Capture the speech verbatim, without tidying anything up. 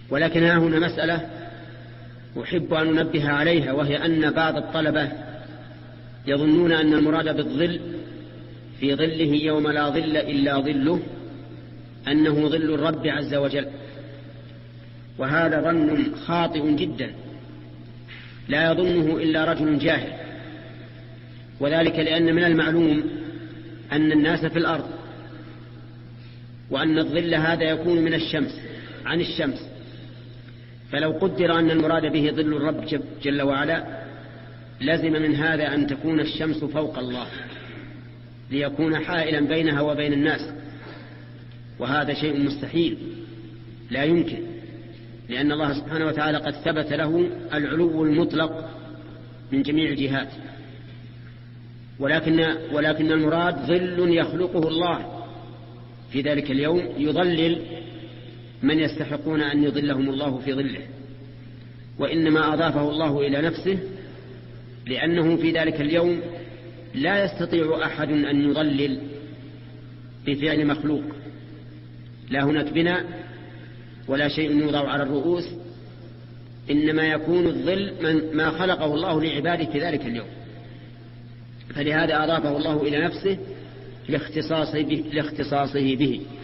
ولكن ها هنا مسألة أحب أن أنبه عليها، وهي أن بعض الطلبة يظنون أن المراد بالظل في ظله يوم لا ظل إلا ظله أنه ظل الرب عز وجل، وهذا ظن خاطئ جدا لا يظنه إلا رجل جاهل، وذلك لأن من المعلوم أن الناس في الأرض، وأن الظل هذا يكون من الشمس عن الشمس، فلو قدر أن المراد به ظل الرب جل وعلا لزم من هذا أن تكون الشمس فوق الله ليكون حائلا بينها وبين الناس، وهذا شيء مستحيل لا يمكن، لأن الله سبحانه وتعالى قد ثبت له العلو المطلق من جميع الجهات. ولكن, ولكن المراد ظل يخلقه الله في ذلك اليوم يظلل من يستحقون أن يظلهم الله في ظله، وإنما أضافه الله إلى نفسه لأنه في ذلك اليوم لا يستطيع أحد أن يظلل بفعل مخلوق، لا هناك بناء ولا شيء يوضع على الرؤوس، إنما يكون الظل من ما خلقه الله لعباده في ذلك اليوم، فلهذا أضافه الله إلى نفسه لاختصاصه به, لاختصاصه به.